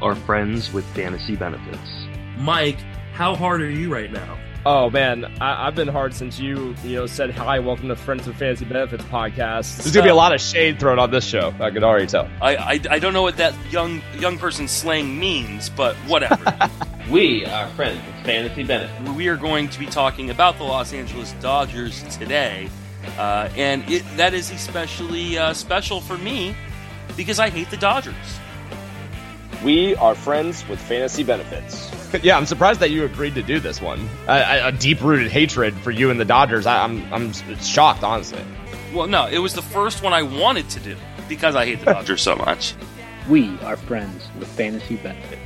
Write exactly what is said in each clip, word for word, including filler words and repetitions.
are friends with fantasy benefits. Mike, how hard are you right now? Oh man, I, I've been hard since you, you know, said hi. Welcome to Friends with Fantasy Benefits podcast. There's gonna be a lot of shade thrown on this show. I can already tell. I I, I don't know what that young young person slang means, but whatever. We are friends with fantasy benefits. We are going to be talking about the Los Angeles Dodgers today, uh, and it, that is especially uh, special for me because I hate the Dodgers. We are friends with fantasy benefits. Yeah, I'm surprised that you agreed to do this one. A, a deep-rooted hatred for you and the Dodgers. I, I'm I'm shocked, honestly. Well, no, it was the first one I wanted to do because I hate the Dodgers so much. We are friends with fantasy benefits.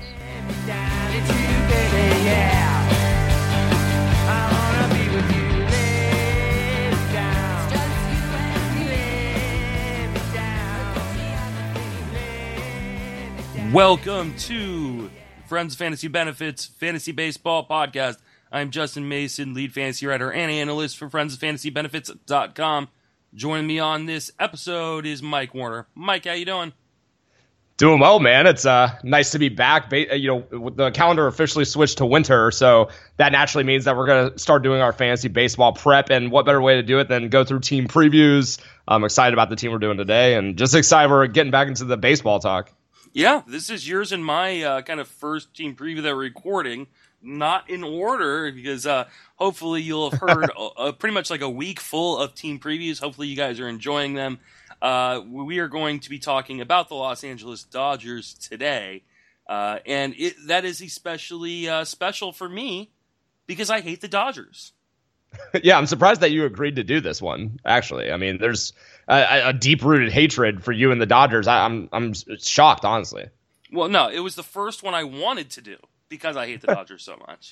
Welcome to Friends Fantasy Benefits Fantasy Baseball Podcast. I'm Justin Mason, lead fantasy writer and analyst for friends fantasy benefits dot com. Joining me on this episode is Mike Warner. Mike, how you doing? Doing well, man. It's uh, nice to be back. Ba- you know, the calendar officially switched to winter, so that naturally means that we're going to start doing our fantasy baseball prep, and what better way to do it than go through team previews. I'm excited about the team we're doing today, and just excited we're getting back into the baseball talk. Yeah, this is yours and my uh, kind of first team preview that we're recording. Not in order, because uh, hopefully you'll have heard a, a, pretty much like a week full of team previews. Hopefully you guys are enjoying them. Uh, we are going to be talking about the Los Angeles Dodgers today, uh, and it, that is especially uh, special for me because I hate the Dodgers. Yeah, I'm surprised that you agreed to do this one, actually. I mean, there's a, a deep-rooted hatred for you and the Dodgers. I, I'm I'm shocked, honestly. Well, no, it was the first one I wanted to do because I hate the Dodgers so much.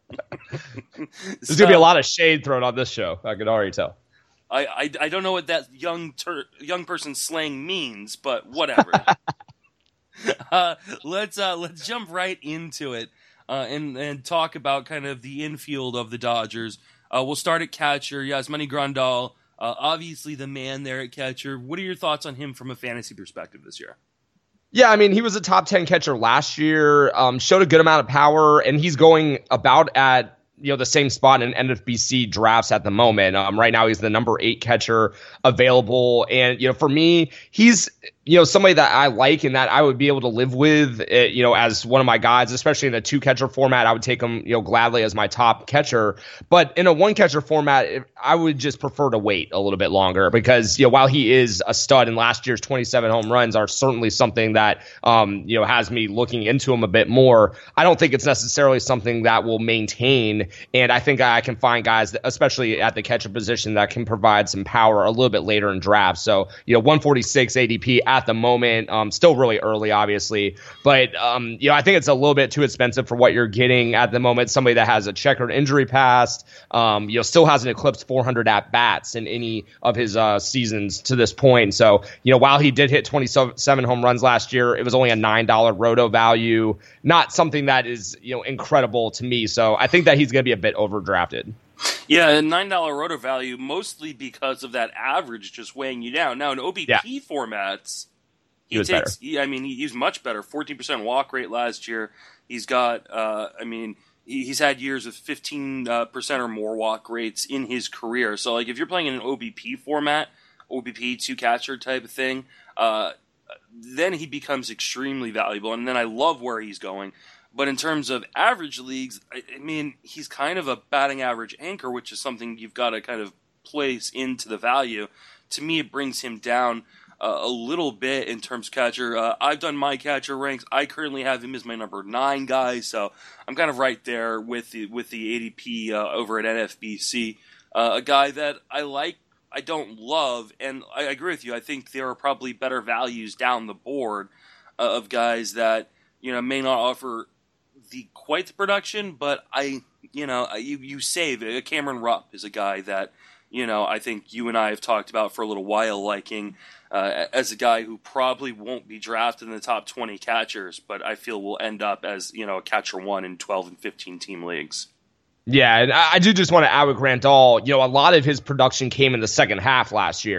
There's so, going to be a lot of shade thrown on this show. I can already tell. I, I, I don't know what that young ter- young person slang means, but whatever. uh, let's uh, let's jump right into it uh, and and talk about kind of the infield of the Dodgers. Uh, we'll start at catcher, Yasmani Grandal. Uh, obviously, the man there at catcher. What are your thoughts on him from a fantasy perspective this year? Yeah, I mean, he was a top ten catcher last year, um, showed a good amount of power, and he's going about at you know the same spot in N F B C drafts at the moment. Um, right now, he's the number eight catcher available, and you know, for me, he's you know somebody that I like and that I would be able to live with, uh, you know, as one of my guys, especially in a two catcher format. I would take him, you know, gladly as my top catcher. But in a one catcher format, I would just prefer to wait a little bit longer because you know while he is a stud and last year's twenty-seven home runs are certainly something that um you know has me looking into him a bit more. I don't think it's necessarily something that will maintain. And I think I can find guys, that, especially at the catcher position, that can provide some power a little bit later in drafts. So, you know, one forty-six A D P at the moment, um, still really early, obviously. But, um, you know, I think it's a little bit too expensive for what you're getting at the moment. Somebody that has a checkered injury past, um, you know, still hasn't eclipsed four hundred at-bats in any of his uh, seasons to this point. So, you know, while he did hit twenty-seven home runs last year, it was only a nine dollar roto value. Not something that is, you know, incredible to me. So I think that he's going to be a bit overdrafted. Yeah, a nine dollar roto value, mostly because of that average just weighing you down. Now, in O B P yeah. formats, he, he was takes, better. He, I mean, he, he's much better. fourteen percent walk rate last year. He's got, uh, I mean, he, he's had years of fifteen percent or more walk rates in his career. So, like, if you're playing in an O B P format, O B P two-catcher type of thing, uh, then he becomes extremely valuable. And then I love where he's going. But in terms of average leagues, I, I mean, he's kind of a batting average anchor, which is something you've got to kind of place into the value. To me, it brings him down uh, a little bit in terms of catcher. Uh, I've done my catcher ranks. I currently have him as my number nine guy, so I'm kind of right there with the with the A D P uh, over at N F B C. Uh, a guy that I like, I don't love, and I agree with you. I think there are probably better values down the board uh, of guys that you know may not offer the quite the production, but I, you know, you you save it. Cameron Rupp is a guy that, you know, I think you and I have talked about for a little while, liking uh, as a guy who probably won't be drafted in the top twenty catchers, but I feel will end up as, you know, a catcher one in twelve and fifteen team leagues. Yeah, and I do just want to add with Grandal, you know, a lot of his production came in the second half last year.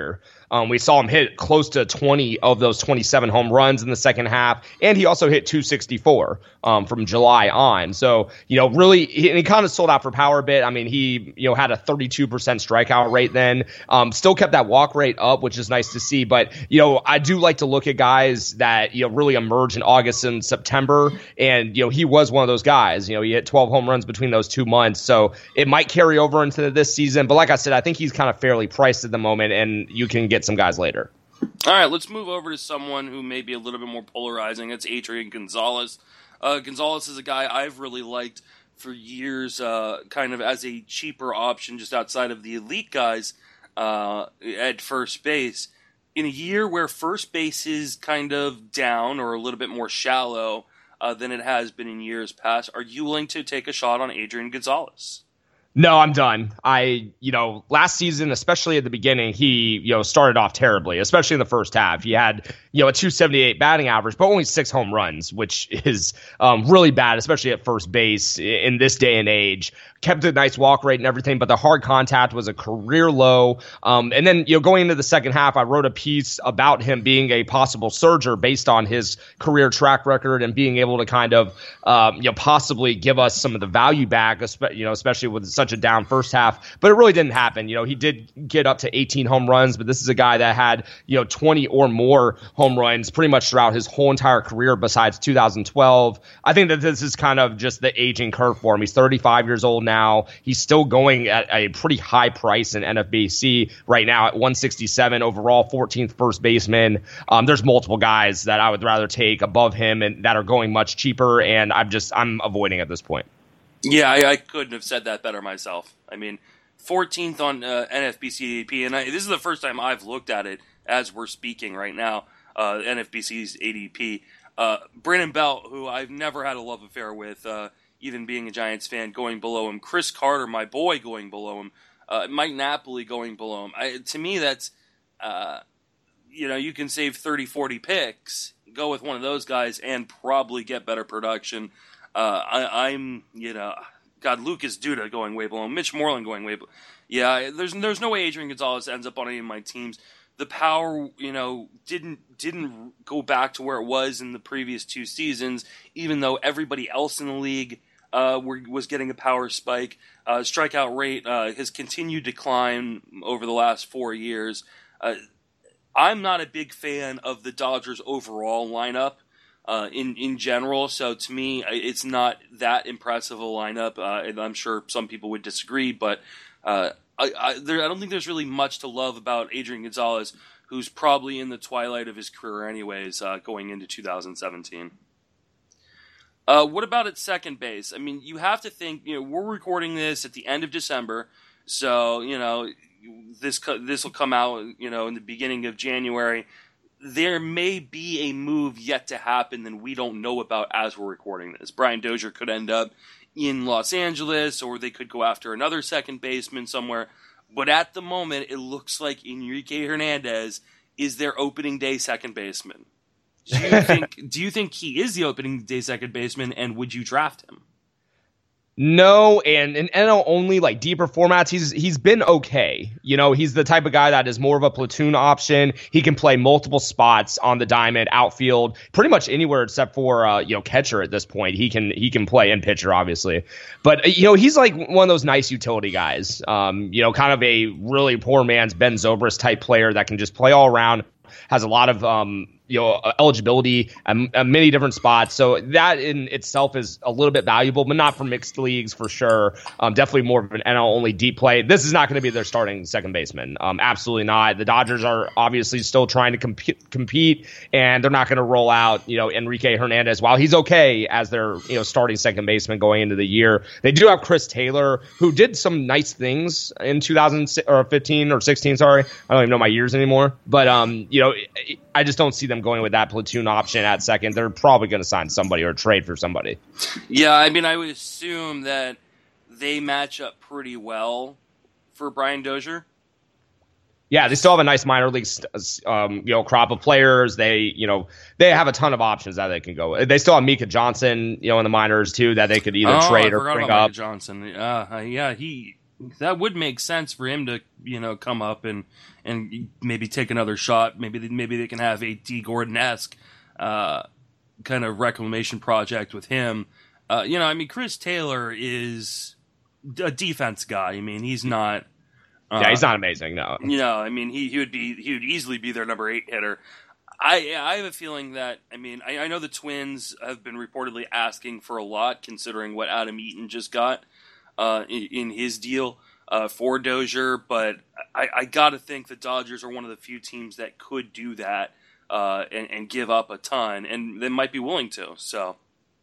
Um, we saw him hit close to twenty of those twenty-seven home runs in the second half, and he also hit two sixty-four um, from July on. So, you know, really, he, and he kind of sold out for power a bit. I mean, he, you know, had a thirty-two percent strikeout rate then, um, still kept that walk rate up, which is nice to see. But, you know, I do like to look at guys that, you know, really emerge in August and September. And, you know, he was one of those guys. You know, he hit twelve home runs between those two months. So it might carry over into this season. But like I said, I think he's kind of fairly priced at the moment, and you can get some guys later. All right, let's move over to someone who may be a little bit more polarizing. It's Adrian Gonzalez. Uh, Gonzalez is a guy I've really liked for years, uh, kind of as a cheaper option just outside of the elite guys uh, at first base. In a year where first base is kind of down or a little bit more shallow uh, than it has been in years past, are you willing to take a shot on Adrian Gonzalez? No, I'm done. I, you know, last season, especially at the beginning, he, you know, started off terribly, especially in the first half. He had, you know, a two seventy-eight batting average, but only six home runs, which is um, really bad, especially at first base in this day and age. Kept a nice walk rate and everything, but the hard contact was a career low. Um, and then, you know, going into the second half, I wrote a piece about him being a possible surger based on his career track record and being able to kind of, um, you know, possibly give us some of the value back, you know, especially with such a down first half. But it really didn't happen. You know, he did get up to eighteen home runs, but this is a guy that had, you know, twenty or more home runs pretty much throughout his whole entire career besides two thousand twelve. I think that this is kind of just the aging curve for him. He's thirty-five years old now. Now. He's still going at a pretty high price in N F B C right now at one sixty-seven overall, fourteenth first baseman. Um, there's multiple guys that I would rather take above him and that are going much cheaper, and I'm just I'm avoiding at this point. Yeah, I, I couldn't have said that better myself. I mean, fourteenth on uh, N F B C A D P, and I, this is the first time I've looked at it as we're speaking right now, uh, N F B C's A D P. Uh, Brandon Belt, who I've never had a love affair with, uh, even being a Giants fan, going below him. Chris Carter, my boy, going below him. Uh, Mike Napoli going below him. I, to me, that's, uh, you know, you can save thirty, forty picks, go with one of those guys, and probably get better production. Uh, I, I'm, you know, God, Lucas Duda going way below him. Mitch Moreland going way below. Yeah, there's there's no way Adrian Gonzalez ends up on any of my teams. The power, you know, didn't didn't go back to where it was in the previous two seasons, even though everybody else in the league Uh, were, was getting a power spike. Uh, strikeout rate uh, has continued to climb over the last four years. Uh, I'm not a big fan of the Dodgers' overall lineup uh, in in general. So to me, it's not that impressive a lineup. Uh, and I'm sure some people would disagree, but uh, I, I, there, I don't think there's really much to love about Adrian Gonzalez, who's probably in the twilight of his career anyways, uh, going into two thousand seventeen. Uh, what about at second base? I mean, you have to think, you know, we're recording this at the end of December, so, you know, this this will come out, you know, in the beginning of January. There may be a move yet to happen that we don't know about as we're recording this. Brian Dozier could end up in Los Angeles, or they could go after another second baseman somewhere. But at the moment, it looks like Enrique Hernandez is their opening day second baseman. Do you think do you think he is the opening day second baseman, and would you draft him? No, and in N L only, like deeper formats, he's he's been okay. You know, he's the type of guy that is more of a platoon option. He can play multiple spots on the diamond, outfield, pretty much anywhere except for uh, you know, catcher at this point. He can he can play, and pitcher, obviously. But you know, he's like one of those nice utility guys. Um, you know, kind of a really poor man's Ben Zobrist type player that can just play all around. Has a lot of um, you know, eligibility at, at many different spots. So that in itself is a little bit valuable, but not for mixed leagues for sure. Um, definitely more of an N L only deep play. This is not going to be their starting second baseman. Um, absolutely not. The Dodgers are obviously still trying to comp- compete, and they're not going to roll out, you know, Enrique Hernandez while he's okay as their, you know, starting second baseman going into the year. They do have Chris Taylor, who did some nice things in two thousand fifteen or sixteen. Sorry, I don't even know my years anymore. But um, you know, I just don't see them going with that platoon option at second. They're probably going to sign somebody or trade for somebody. Yeah, I mean, I would assume that they match up pretty well for Brian Dozier. Yeah, they still have a nice minor league, um, you know, crop of players. They, you know, they have a ton of options that they can go with. They still have Mika Johnson, you know, in the minors too, that they could either oh, trade I or forgot bring about up. Mika Johnson, uh, yeah, he that would make sense for him to, you know, come up and, and maybe take another shot. Maybe they, maybe they can have a D. Gordon-esque uh, kind of reclamation project with him. Uh, you know, I mean, Chris Taylor is a defense guy. I mean, he's not. Uh, yeah, he's not amazing. No, you know, I mean, he, he would be he would easily be their number eight hitter. I I have a feeling that, I mean, I, I know the Twins have been reportedly asking for a lot, considering what Adam Eaton just got uh, in, in his deal uh, for Dozier, but I, I got to think the Dodgers are one of the few teams that could do that uh, and, and give up a ton, and they might be willing to. So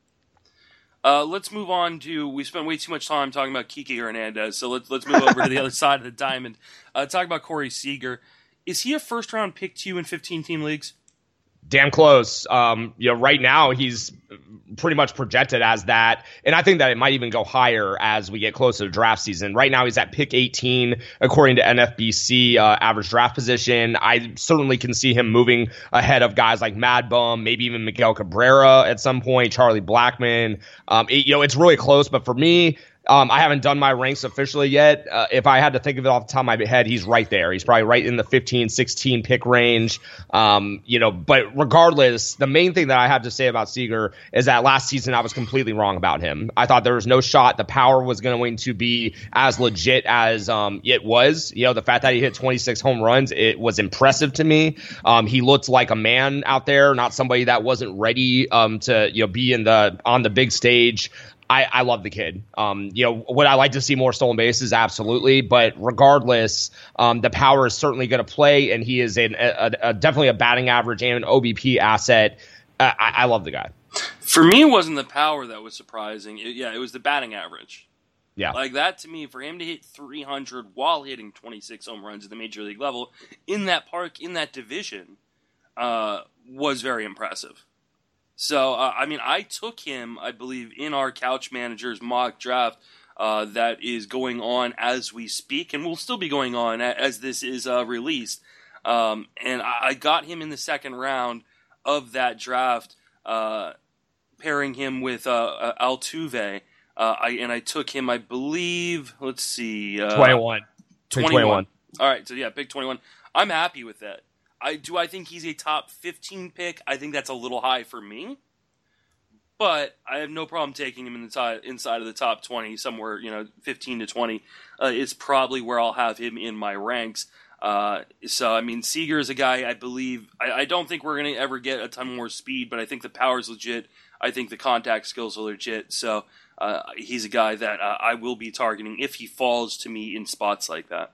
uh, let's move on to, we spent way too much time talking about Kiki Hernandez, so let's let's move over to the other side of the diamond. Uh, talk about Corey Seager. Is he a first-round pick to you in fifteen-team leagues? Damn close. Um, you know, right now he's pretty much projected as that, and I think that it might even go higher as we get closer to draft season. Right now he's at pick eighteen according to N F B C uh, average draft position. I certainly can see him moving ahead of guys like Mad Bum, maybe even Miguel Cabrera at some point, Charlie Blackmon. Um, it, you know, it's really close, but for me, Um, I haven't done my ranks officially yet. Uh, if I had to think of it off the top of my head, he's right there. He's probably right in the fifteen, sixteen pick range. Um, you know, but regardless, the main thing that I have to say about Seager is that last season I was completely wrong about him. I thought there was no shot the power was going to be as legit as um, it was. You know, the fact that he hit twenty-six home runs, it was impressive to me. Um, he looked like a man out there, not somebody that wasn't ready um, to, you know, be in the on the big stage. I, I love the kid. Um, you know, would I like to see more stolen bases? Absolutely. But regardless, um, the power is certainly going to play, and he is an, a, a, definitely a batting average and an O B P asset. Uh, I, I love the guy. For me, it wasn't the power that was surprising. It, yeah, it was the batting average. Yeah. Like that, to me, for him to hit three hundred while hitting twenty-six home runs at the major league level in that park, in that division, uh, was very impressive. So, uh, I mean, I took him, I believe, in our Couch Managers mock draft uh, that is going on as we speak, and will still be going on as this is uh, released. Um, and I got him in the second round of that draft, uh, pairing him with uh, Altuve. Uh, I, and I took him, I believe, let's see. Uh, twenty-one. twenty-one. twenty-one. All right, so yeah, pick twenty-one. I'm happy with that. I do I think he's a top fifteen pick? I think that's a little high for me. But I have no problem taking him in the t- inside of the top twenty, somewhere, you know, fifteen to twenty. Uh, is probably where I'll have him in my ranks. Uh, so, I mean, Seager is a guy I believe, I, I don't think we're going to ever get a ton more speed, but I think the power's legit. I think the contact skills are legit. So, uh, he's a guy that uh, I will be targeting if he falls to me in spots like that.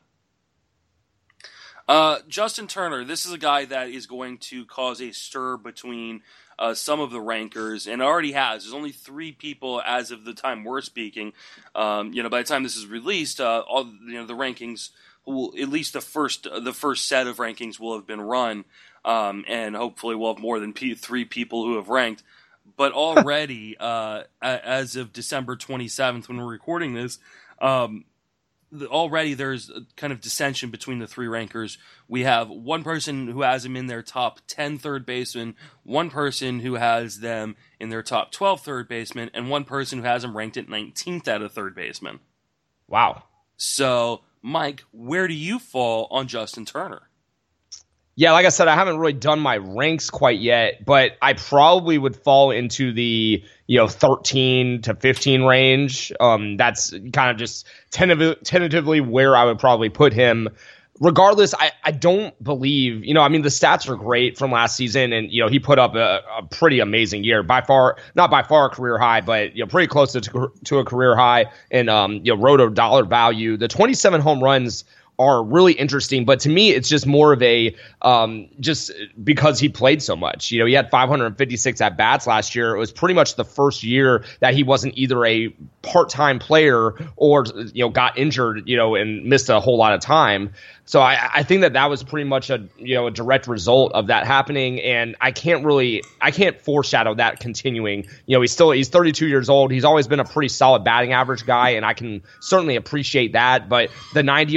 Uh, Justin Turner, this is a guy that is going to cause a stir between uh, some of the rankers, and already has. There's only three people as of the time we're speaking. Um, you know, by the time this is released, uh, all you know the rankings will, at least the first the first set of rankings will have been run, um, and hopefully we'll have more than p- three people who have ranked. But already, uh, as of December twenty-seventh, when we're recording this. Um, Already there's a kind of dissension between the three rankers. We have one person who has him in their top ten third baseman, one person who has them in their top twelve third baseman, and one person who has him ranked at nineteenth out of third baseman. Wow. So, Mike, where do you fall on Justin Turner? Yeah, like I said, I haven't really done my ranks quite yet, but I probably would fall into the, you know, thirteen to fifteen range. Um, that's kind of just tentative, tentatively where I would probably put him. Regardless, I, I don't believe, you know, I mean, the stats are great from last season, and, you know, he put up a, a pretty amazing year. By far, not by far a career high, but, you know, pretty close to, to a career high in, um, you know, roto dollar value. The twenty-seven home runs are really interesting, but to me, it's just more of a um, just because he played so much. You know, he had five hundred fifty-six at bats last year. It was pretty much the first year that he wasn't either a part-time player or, you know, got injured, you know, and missed a whole lot of time. So I, I think that that was pretty much a, you know, a direct result of that happening, and I can't really, I can't foreshadow that continuing. You know, he's still, he's thirty-two years old. He's always been a pretty solid batting average guy, and I can certainly appreciate that. But the ninety R B I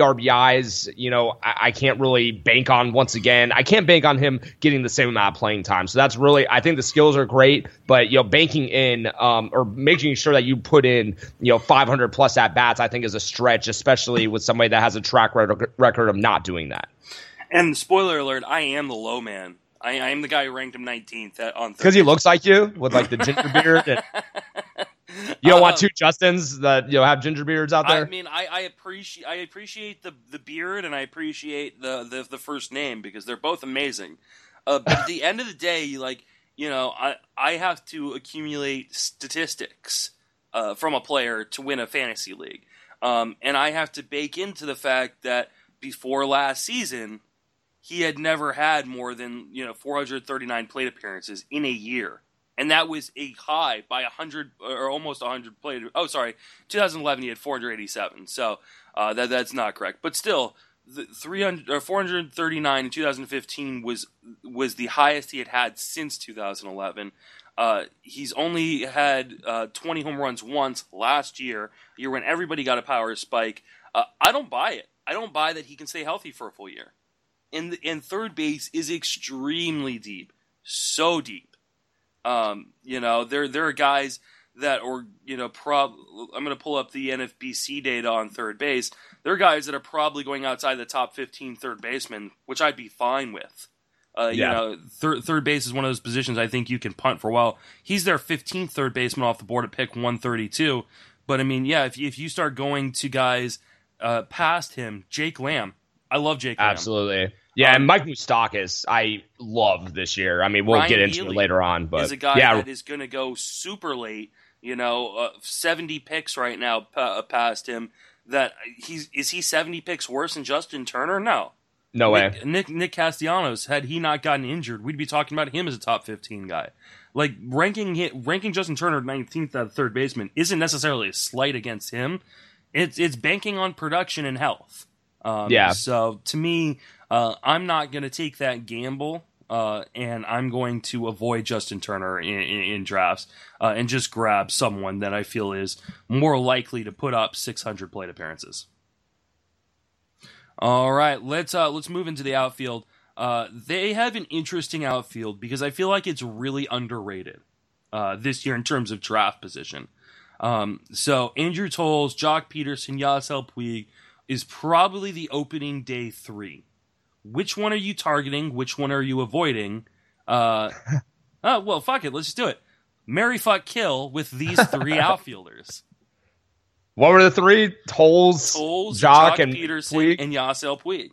wise, you know, I, I can't really bank on, once again, I can't bank on him getting the same amount of playing time. So that's really, I think the skills are great, but, you know, banking in um, or making sure that you put in, you know, five hundred plus at bats, I think is a stretch, especially with somebody that has a track record of not doing that. And spoiler alert, I am the low man. I, I am the guy who ranked him nineteenth at, on because he looks like you with like the ginger beard. And you don't um, want two Justins that, you know, have ginger beards out there. I mean, I, I appreciate I appreciate the, the beard and I appreciate the, the the first name because they're both amazing. Uh, but at the end of the day, like you know, I I have to accumulate statistics uh, from a player to win a fantasy league, um, and I have to bake into the fact that before last season, he had never had more than, you know, four hundred thirty-nine plate appearances in a year. And that was a high by one hundred or almost one hundred plate. Oh, sorry. twenty eleven, he had four hundred eighty-seven. So uh, that that's not correct. But still, the three hundred or four hundred thirty-nine in two thousand fifteen was was the highest he had had since two thousand eleven. Uh, he's only had uh, twenty home runs once last year, a year when everybody got a power spike. Uh, I don't buy it. I don't buy that he can stay healthy for a full year. And, and third base is extremely deep, so deep. Um, you know, there there are guys that, or you know, prob. I'm going to pull up the N F B C data on third base. There are guys that are probably going outside the top fifteen third basemen, which I'd be fine with. Uh, yeah. You know, third third base is one of those positions I think you can punt for. Well, he's their fifteenth third baseman off the board at pick one thirty-two. But I mean, yeah, if if you start going to guys uh, past him, Jake Lamb. I love Jake Lamb. Absolutely. Yeah, um, and Mike Moustakas, I love this year. I mean, we'll Ryan get into Healy it later on, but is a guy yeah. that is going to go super late. You know, uh, seventy picks right now uh, past him. That he's is he seventy picks worse than Justin Turner? No, no Nick, way. Nick Nick Castellanos, had he not gotten injured, we'd be talking about him as a top fifteen guy. Like ranking ranking Justin Turner nineteenth at third baseman isn't necessarily a slight against him. It's it's banking on production and health. Um, yeah. So to me, uh, I'm not going to take that gamble, uh, and I'm going to avoid Justin Turner in, in, in drafts uh, and just grab someone that I feel is more likely to put up six hundred plate appearances. All right, let's uh, let's move into the outfield. Uh, they have an interesting outfield because I feel like it's really underrated uh, this year in terms of draft position. Um, so Andrew Toles, Jock Peterson, Yasiel Puig is probably the opening day three. Which one are you targeting? Which one are you avoiding? Uh, oh, well, fuck it. Let's just do it. Marry, fuck, kill with these three outfielders. What were the three? Toles, Toles Jock, Jock and Peterson, Puig? and Yasiel Puig.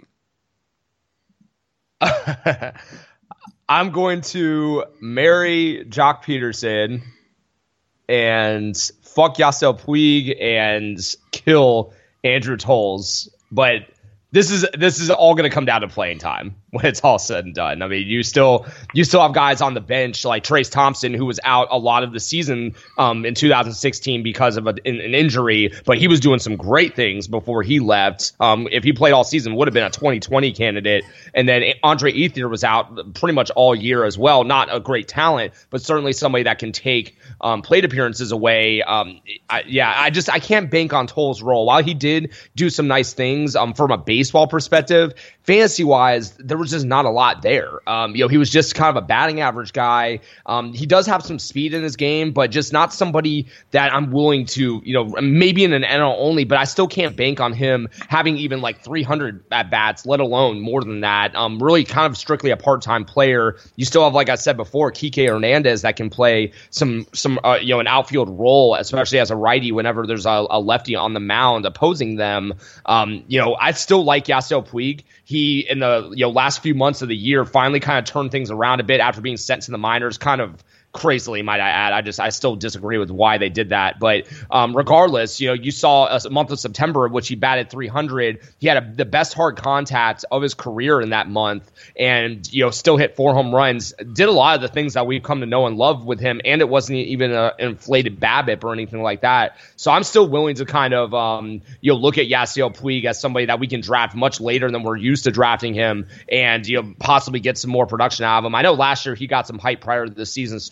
I'm going to marry Jock Peterson and fuck Yasiel Puig and kill Andrew Toles, but this is this is all going to come down to playing time when it's all said and done. I mean, you still you still have guys on the bench like Trace Thompson, who was out a lot of the season um, in two thousand sixteen because of a, an, an injury, but he was doing some great things before he left. Um, if he played all season, would have been a twenty twenty candidate. And then Andre Ethier was out pretty much all year as well. Not a great talent, but certainly somebody that can take um, plate appearances away. Um, I, yeah, I just I can't bank on Toles' role. While he did do some nice things um, from a baseball perspective, fantasy wise, there was just not a lot there. Um, you know, he was just kind of a batting average guy. Um, he does have some speed in his game, but just not somebody that I'm willing to, you know, maybe in an N L only, but I still can't bank on him having even like three hundred at bats, let alone more than that. Um, really kind of strictly a part-time player. You still have, like I said before, Kike Hernandez that can play some, some uh, you know, an outfield role, especially as a righty whenever there's a, a lefty on the mound opposing them. Um, you know, I still like Yasiel Puig. He, in the you know last few months of the year, finally kind of turned things around a bit after being sent to the minors, kind of crazily, might I add. I just I still disagree with why they did that. But um, regardless, you know, you saw a month of September in which he batted three hundred. He had a, the best hard contact of his career in that month, and you know, still hit four home runs. Did a lot of the things that we've come to know and love with him, and it wasn't even an inflated BABIP or anything like that. So I'm still willing to kind of um, you know look at Yasiel Puig as somebody that we can draft much later than we're used to drafting him, and you know possibly get some more production out of him. I know last year he got some hype prior to the season start.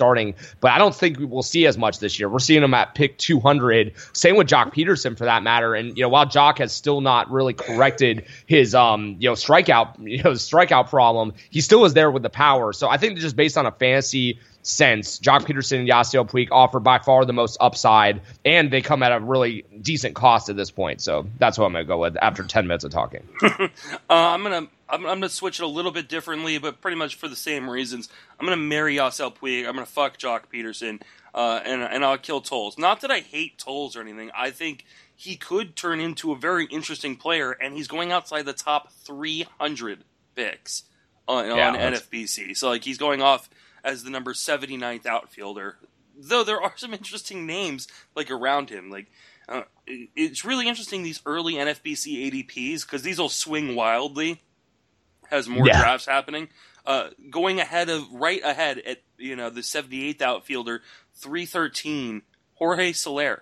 starting, but I don't think we'll see as much this year. We're seeing him at pick two hundred. Same with Jock Peterson for that matter. And, you know, while Jock has still not really corrected his, um, you know, strikeout, you know, strikeout problem, he still is there with the power. So I think just based on a fantasy sense, Jock Peterson and Yasiel Puig offer by far the most upside, and they come at a really decent cost at this point. So that's what I'm going to go with after ten minutes of talking. uh, I'm going to I'm, I'm going to switch it a little bit differently, but pretty much for the same reasons. I'm going to marry Yasiel Puig. I'm going to fuck Jock Peterson, uh, and and I'll kill Tolles. Not that I hate Tolles or anything. I think he could turn into a very interesting player, and he's going outside the top three hundred picks on, yeah, on N F B C. So like he's going off as the number seventy-ninth outfielder, though there are some interesting names like around him. Like uh, it, it's really interesting, these early N F B C A D Ps, because these will swing wildly as more yeah. drafts happening. Uh, going ahead of right ahead at you know the seventy-eighth outfielder, three thirteen, Jorge Soler.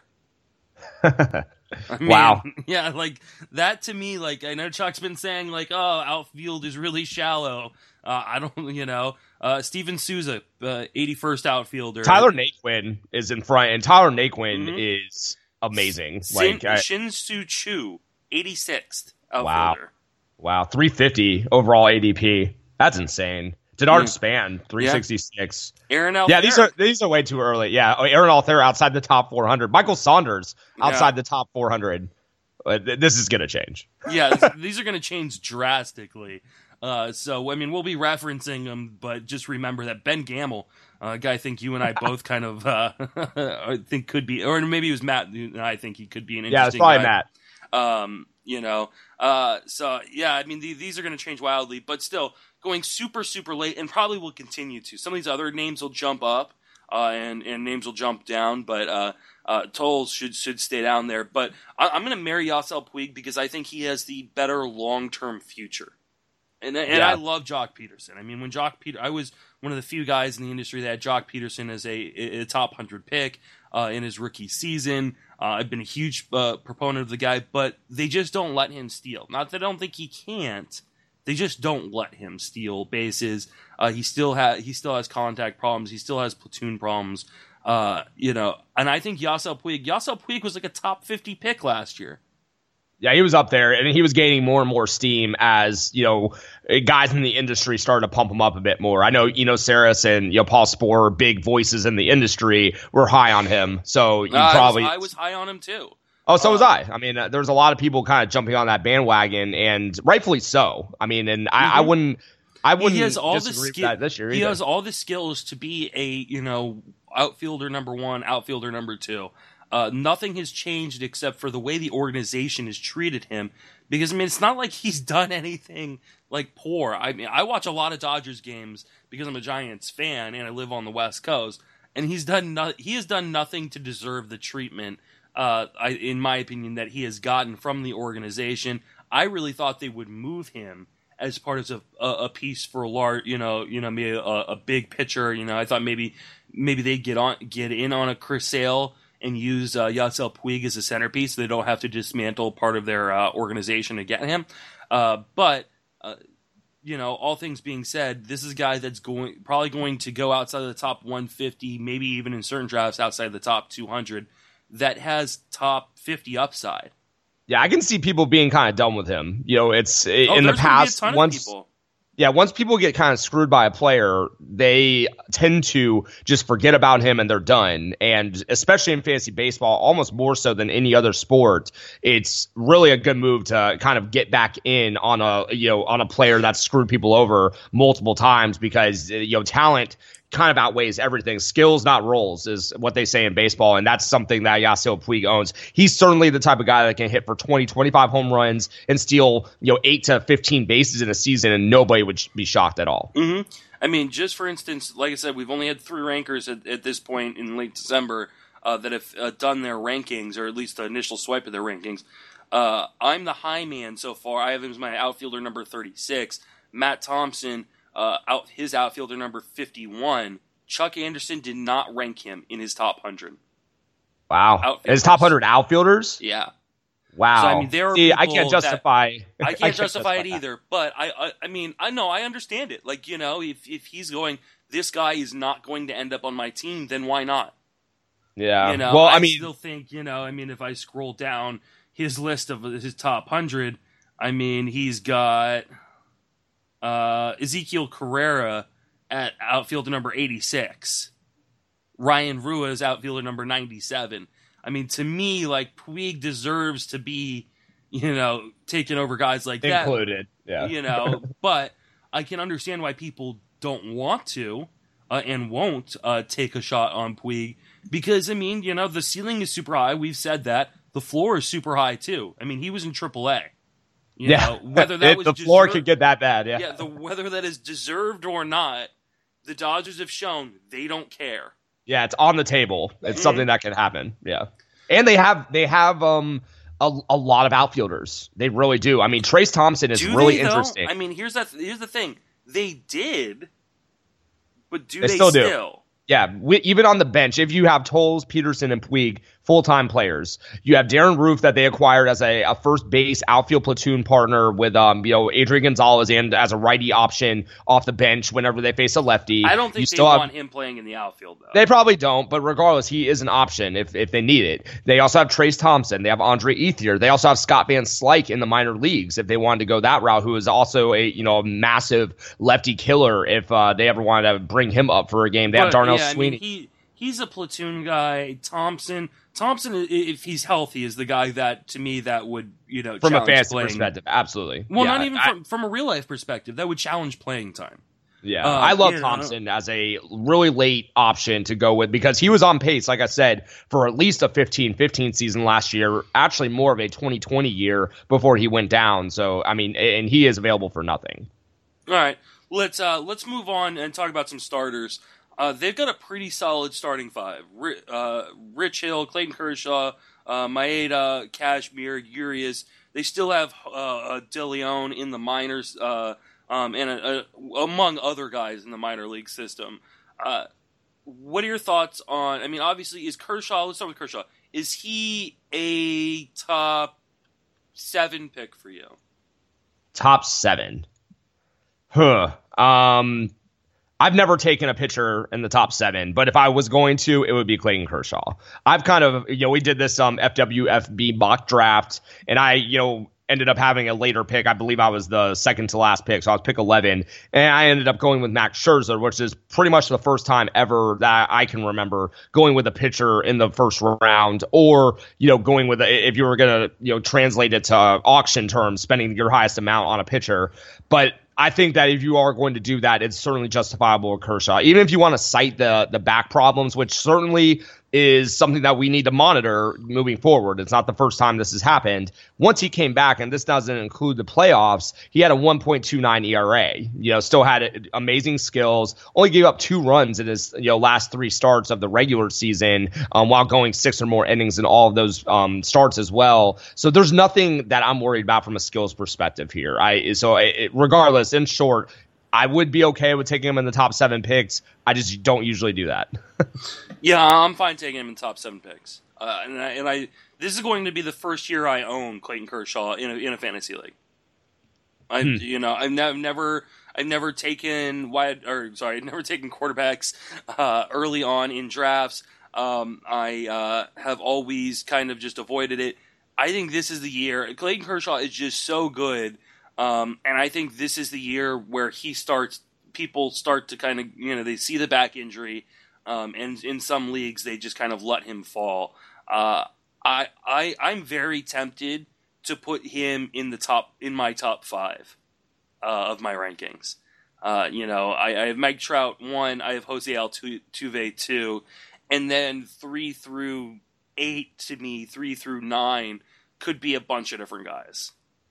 I mean, wow. Yeah, like that to me, like I know Chuck's been saying like, oh, outfield is really shallow. Uh, I don't, you know, uh, Steven Souza, uh, eighty-first outfielder. Tyler Naquin is in front, and Tyler Naquin mm-hmm. is amazing. Sin, like I, Shin-Soo Choo, eighty-sixth outfielder. Wow, wow, three fifty overall A D P. That's insane. Denard yeah. Span, three sixty-six. Yeah. Aaron Altherr. Yeah, these are these are way too early. Yeah, oh, Aaron Altherr outside the top four hundred. Michael Saunders outside yeah. the top four hundred. Uh, this is going to change. Yeah, these are going to change drastically. Uh, so, I mean, we'll be referencing them, but just remember that Ben Gamel, uh, a guy I think you and I both kind of uh, I think could be, or maybe it was Matt, and I think he could be an interesting guy. Yeah, it's probably guy. Matt. Um, you know, uh, so, yeah, I mean, the, these are going to change wildly, but still going super, super late, and probably will continue to. Some of these other names will jump up, uh, and, and names will jump down, but uh, uh, Tolles should should stay down there. But I, I'm going to marry Yasiel Puig because I think he has the better long-term future. And and yeah. I love Jock Peterson. I mean, when Jock Peter, I was one of the few guys in the industry that had Jock Peterson as a, a top one hundred pick uh, in his rookie season. Uh, I've been a huge uh, proponent of the guy, but they just don't let him steal. Not that I don't think he can't. They just don't let him steal bases. Uh, he still has he still has contact problems. He still has platoon problems. Uh, you know, and I think Yasiel Puig. Yasiel Puig was like a top fifty pick last year. Yeah, he was up there, and he was gaining more and more steam as, you know, guys in the industry started to pump him up a bit more. I know Eno Saris and, you know, Paul Sporer, big voices in the industry, were high on him. So you uh, probably I was, I was high on him too. Oh, so uh, was I. I mean, uh, there's a lot of people kind of jumping on that bandwagon, and rightfully so. I mean, and I, mm-hmm. I wouldn't, I wouldn't he has all disagree the ski- with that this year He either. has all the skills to be a, you know, outfielder number one, outfielder number two. Uh, nothing has changed except for the way the organization has treated him. Because, I mean, it's not like he's done anything, like, poor. I mean, I watch a lot of Dodgers games because I'm a Giants fan and I live on the West Coast. And he's done no- he has done nothing to deserve the treatment, uh, I, in my opinion, that he has gotten from the organization. I really thought they would move him as part of a, a piece for a large, you know, you know, maybe a, a big pitcher. You know, I thought maybe maybe they get on get in on a Chris Sale and use uh, Yasiel Puig as a centerpiece so they don't have to dismantle part of their uh, organization to get him. Uh, but, uh, you know, all things being said, this is a guy that's going probably going to go outside of the top one fifty, maybe even in certain drafts outside the top two hundred, that has top fifty upside. Yeah, I can see people being kind of done with him. You know, it's Oh, in the there's gonna be a past, ton of once people. yeah, once people get kind of screwed by a player, they tend to just forget about him and they're done. And especially in fantasy baseball, almost more so than any other sport, it's really a good move to kind of get back in on a, you know, on a player that's screwed people over multiple times because, you know, talent kind of outweighs everything. Skills, not roles, is what they say in baseball, and that's something that Yasiel Puig owns. He's certainly the type of guy that can hit for twenty, twenty-five home runs and steal, you know, eight to fifteen bases in a season, and nobody would be shocked at all. Mm-hmm. I mean, just for instance, like I said, we've only had three rankers at, at this point in late December uh, that have uh, done their rankings, or at least the initial swipe of their rankings. Uh, I'm the high man so far. I have him as my outfielder number thirty-six. Matt Thompson, Uh, out his outfielder number fifty-one. Chuck Anderson did not rank him in his top one hundred. Wow. Outfielders. His top one hundred outfielders? Yeah. Wow. So, I mean, there are See, I people can't justify. That, I, can't I can't justify it that. either. But I, I, I mean, I know I understand it. Like, you know, if if he's going, this guy is not going to end up on my team, then why not? Yeah. You know, well, I, I mean, still think, you know, I mean, if I scroll down his list of his top one hundred, I mean, he's got uh, Ezekiel Carrera at outfielder number eighty-six. Ryan Rua is outfielder number ninety-seven. I mean, to me, like, Puig deserves to be, you know, taking over guys like that. Included, yeah. You know, but I can understand why people don't want to uh, and won't uh, take a shot on Puig because, I mean, you know, the ceiling is super high. We've said that. The floor is super high, too. I mean, he was in triple A. You yeah, know, whether that was the floor deserved, could get that bad, yeah. Yeah, the, whether that is deserved or not, the Dodgers have shown they don't care. Yeah, it's on the table. It's Mm-hmm. something that can happen. Yeah, and they have they have um a, a lot of outfielders. They really do. I mean, Trace Thompson is do really they, though? interesting. I mean, here's that. Here's the thing. They did, but do They they, still do. still? Yeah, we, even on the bench, if you have Tolles, Peterson, and Puig, full-time players, you have Darren Roof that they acquired as a, a first base outfield platoon partner with um you know Adrian Gonzalez and as a righty option off the bench whenever they face a lefty. I don't think you they still have, want him playing in the outfield, though. They probably don't, but regardless, he is an option if if they need it. They also have Trace Thompson. They have Andre Ethier. They also have Scott Van Slyke in the minor leagues if they wanted to go that route, who is also a you know a massive lefty killer if uh, they ever wanted to bring him up for a game. They but, have Darnell yeah, Sweeney. I mean, he he's a platoon guy. Thompson, Thompson, i- if he's healthy, is the guy that to me that would you know From a challenge fantasy playing. perspective, absolutely. Well, Yeah, not even I- from from a real life perspective, that would challenge playing time. Yeah, Uh, I love you know. Thompson as a really late option to go with because he was on pace, like I said, for at least a fifteen fifteen season last year, actually more of a twenty twenty year before he went down. So, I mean, and he is available for nothing. All right, let's uh, let's move on and talk about some starters. Uh, they've got a pretty solid starting five. Ri- uh, Rich Hill, Clayton Kershaw, uh, Maeda, Cashmere, Urias. They still have uh, uh, De Leon in the minors, uh, um, and uh, uh, among other guys in the minor league system. Uh, what are your thoughts on? I mean, obviously, is Kershaw? Let's start with Kershaw. Is he a top seven pick for you? Top seven. Huh. Um, I've never taken a pitcher in the top seven, but if I was going to, it would be Clayton Kershaw. I've kind of, you know, we did this um F W F B mock draft, and I, you know, ended up having a later pick. I believe I was the second to last pick, so I was pick eleven, and I ended up going with Max Scherzer, which is pretty much the first time ever that I can remember going with a pitcher in the first round, or you know, going with a, if you were gonna you know translate it to auction terms, spending your highest amount on a pitcher, but. I think that if you are going to do that, it's certainly justifiable with Kershaw. Even if you want to cite the the back problems, which certainly is something that we need to monitor moving forward. It's not the first time this has happened. Once he came back, and this doesn't include the playoffs, he had a one point two nine E R A. You know, still had amazing skills. Only gave up two runs in his you know last three starts of the regular season, um, while going six or more innings in all of those um, starts as well. So there's nothing that I'm worried about from a skills perspective here. I so it, regardless, in short, I would be okay with taking him in the top seven picks. I just don't usually do that. Yeah, I'm fine taking him in top seven picks. Uh, and I, and I, this is going to be the first year I own Clayton Kershaw in a, in a fantasy league. I, Hmm. you know, I've nev- never, I've never taken wide, or sorry, I've never taken quarterbacks uh, early on in drafts. Um, I uh, have always kind of just avoided it. I think this is the year. Clayton Kershaw is just so good, um, and I think this is the year where he starts. People start to kind of, you know, they see the back injury. Um, and in some leagues, they just kind of let him fall. Uh, I, I, I'm very tempted to put him in the top, in my top five uh, of my rankings. Uh, you know, I, I have Mike Trout one, I have Jose Altuve two, and then three through eight to me, three through nine could be a bunch of different guys.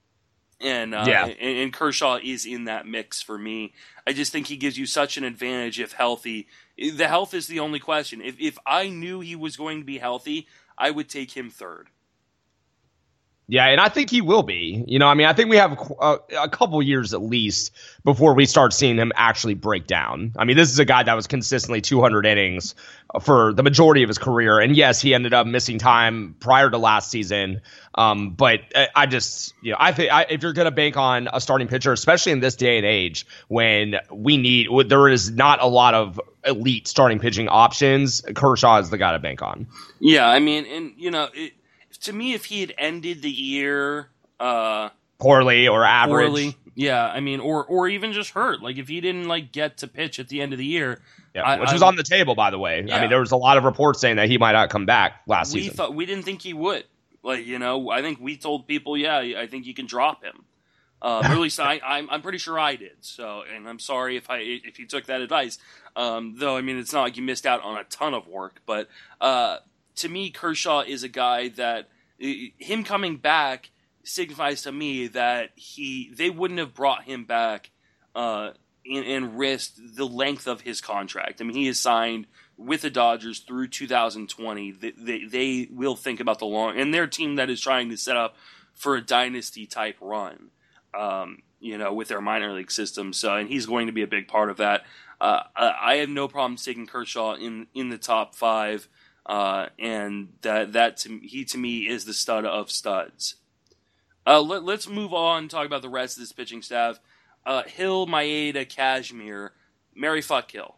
And, uh, Yeah. and and Kershaw is in that mix for me. I just think he gives you such an advantage if healthy. The health is the only question. If if I knew he was going to be healthy, I would take him third. Yeah, and I think he will be. You know, I mean, I think we have a, a couple years at least before we start seeing him actually break down. I mean, this is a guy that was consistently two hundred innings for the majority of his career. And yes, he ended up missing time prior to last season. Um, but I just, you know, I think I, if you're going to bank on a starting pitcher, especially in this day and age when we need, there is not a lot of elite starting pitching options, Kershaw is the guy to bank on. Yeah, I mean, and, you know, it, to me, if he had ended the year uh, poorly or average, poorly, yeah, I mean, or or even just hurt, like if he didn't like get to pitch at the end of the year, yeah, I, which I, was on the table, by the way. Yeah. I mean, there was a lot of reports saying that he might not come back last we season. Thought, we didn't think he would. Like, you know, I think we told people, yeah, I think you can drop him. Um, or at least I, I'm, I'm pretty sure I did. So, and I'm sorry if I if you took that advice. Um, though, I mean, it's not like you missed out on a ton of work. But uh, to me, Kershaw is a guy that him coming back signifies to me that he they wouldn't have brought him back uh, and, and risked the length of his contract. I mean, he is signed with the Dodgers through two thousand twenty. They, they, they will think about the long, and they're a team that is trying to set up for a dynasty type run. Um, you know, with their minor league system. So, and he's going to be a big part of that. Uh, I have no problem taking Kershaw in, in the top five. Uh, and that, that to, he to me is the stud of studs. Uh, let, let's move on and talk about the rest of this pitching staff. Uh, Hill, Maeda, Cashmere, Mary fuck Hill.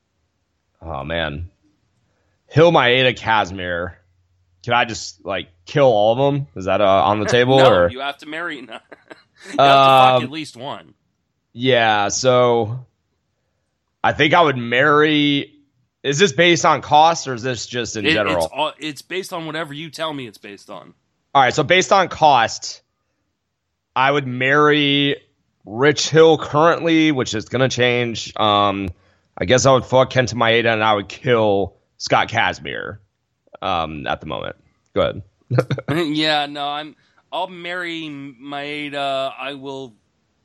Oh man. Hill, Maeda, Cashmere. Can I just like kill all of them? Is that uh, on the table? No, or? you have to marry. No. You have to fuck at least one. Yeah, so I think I would marry. Is this based on cost or is this just in it, general? It's, all, it's based on whatever you tell me it's based on. All right, so based on cost, I would marry Rich Hill currently, which is going to change. Um, I guess I would fuck Kenta Maeda and I would kill Scott Kazmir um, at the moment. Go ahead. yeah, no, I'm. I'll marry Maeda. I will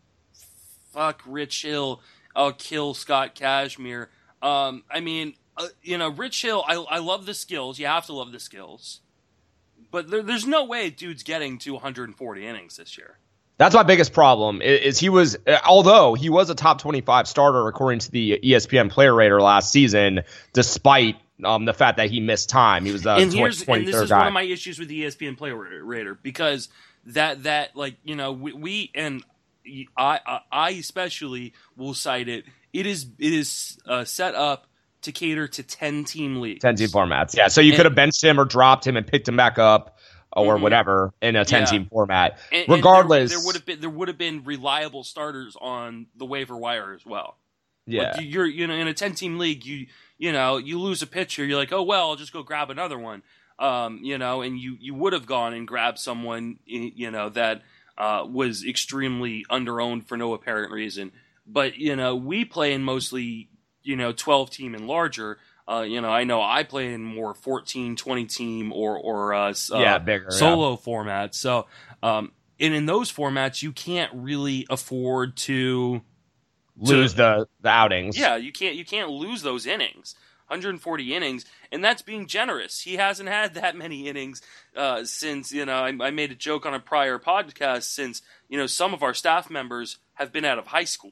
fuck Rich Hill. I'll kill Scott Kashmir. Um, I mean, uh, you know, Rich Hill, I, I love the skills. You have to love the skills. But there, there's no way dude's getting to one hundred forty innings this year. That's my biggest problem is, is he was, although he was a top twenty-five starter according to the E S P N Player Rater last season, despite Um, the fact that he missed time. He was the and, here's, and this is guy. one of my issues with the E S P N Player Rater, because that, that like, you know, we, we and I, I especially will cite it. It is it is uh, set up to cater to ten-team leagues. ten-team formats, yeah. So you and, could have benched him or dropped him and picked him back up or mm-hmm. whatever in a ten-team yeah. format. And, Regardless. And there, there would have been there would have been reliable starters on the waiver wire as well. Yeah. Like you're, you know, in a ten-team league, you you know, you lose a pitcher, you're like, oh, well, I'll just go grab another one. Um, you know, and you, you would have gone and grabbed someone, you know, that uh, was extremely underowned for no apparent reason. But, you know, we play in mostly, you know, twelve-team and larger. Uh, you know, I know I play in more fourteen, twenty-team or, or uh, yeah, bigger, solo yeah. formats. So, um, and in those formats, you can't really afford to... lose to, the, the outings. Yeah, you can't you can't lose those innings. one hundred forty innings, and that's being generous. He hasn't had that many innings uh, since, you know, I, I made a joke on a prior podcast, since, you know, some of our staff members have been out of high school.